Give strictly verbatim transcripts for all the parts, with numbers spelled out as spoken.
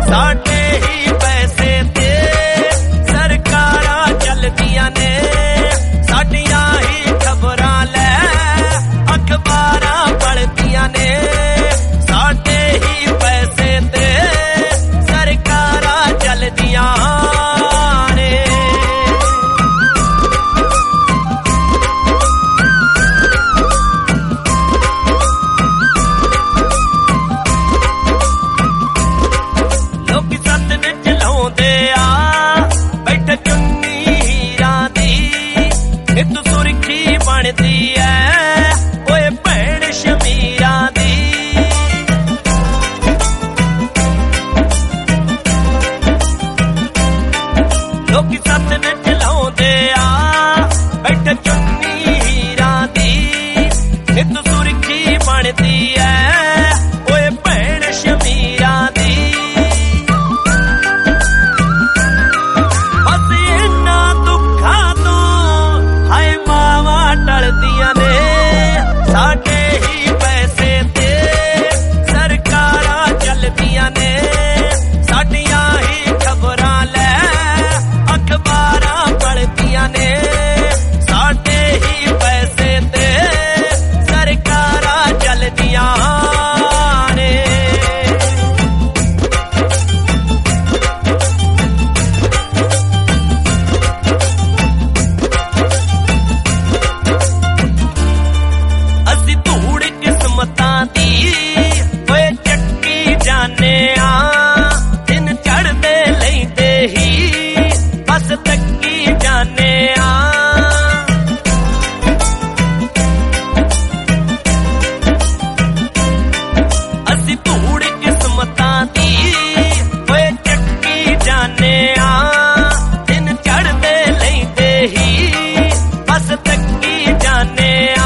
साडे ही पैसे ते सरकारां चलदियां ने साडियां ही खबरां लै अखबारां पढ़दियां ने साडे ही पैसे ते सरकारां चलदियां ने। लोकी सतन चलाउंदे आ बैठ चुन्नी हीरां दी नित सुर्खी बनदी ऐ ओए भैण शमीरां दी। लोकी सतन चलाउंदे आ बैठ चुन्नी हीरां दी नित सुर्खी बनदी ऐ ओए भैण शमीरां दी। बस इन्हां दुखां तों हाय मावां टलदियां ने साडे ही पैसे ते सरकारां चलदियां ने साडियां ही खबरां लै अखबारां पढ़दियां ने साडे ही पैसे ते सरकारां चलदियां ने। ਅਸੀਂ ਧੂੜ ਕਿਸਮਤਾਂ ਦੀ ਓਏ ਚੱਕੀ ਜਾਨੇ ਆ ਦਿਨ ਚੜ੍ਹਦੇ ਲੈਂਦੇ ਹੀ ਬਸ ਤੱਕੀ ਜਾਨੇ ਆ। ਅਸੀਂ ਧੂੜ ਕਿਸਮਤਾਂ ਦੀ ਓਏ ਚੱਕੀ ਜਾਨੇ ਆ ਦਿਨ ਚੜ੍ਹਦੇ ਲੈਂਦੇ ਹੀ ਬਸ ਤੱਕੀ ਜਾਨੇ ਆ।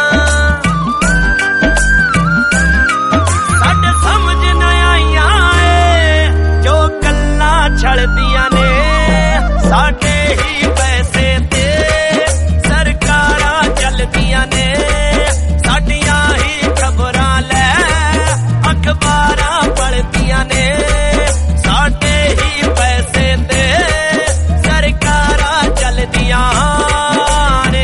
ਸਾਡੇ ਸਮਝ ਨਾ ਆਈਆਂ ਏ ਜੋ ਗੱਲਾਂ ਛਲਦੀਆਂ ਨੇ साडे ही पैसे ते सरकारां चलदियां ने साडियां ही खबरां लै अखबारां पढ़दियां ने साडे ही पैसे ते सरकारां चलदियां ने।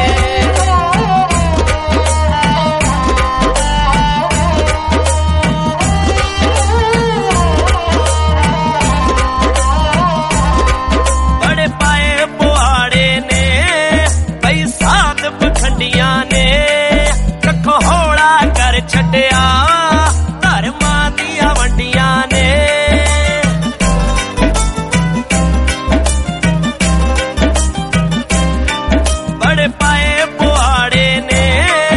बड़े पाए पुआड़े ने बई साध पखंडियां ने कखो हौला कर छड्डिया धर्मां दियां वंडियां ने। बड़े पाए पुआड़े ने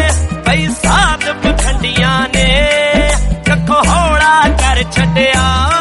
बई साध पखंडियां ने कखो हौला कर छड्डिया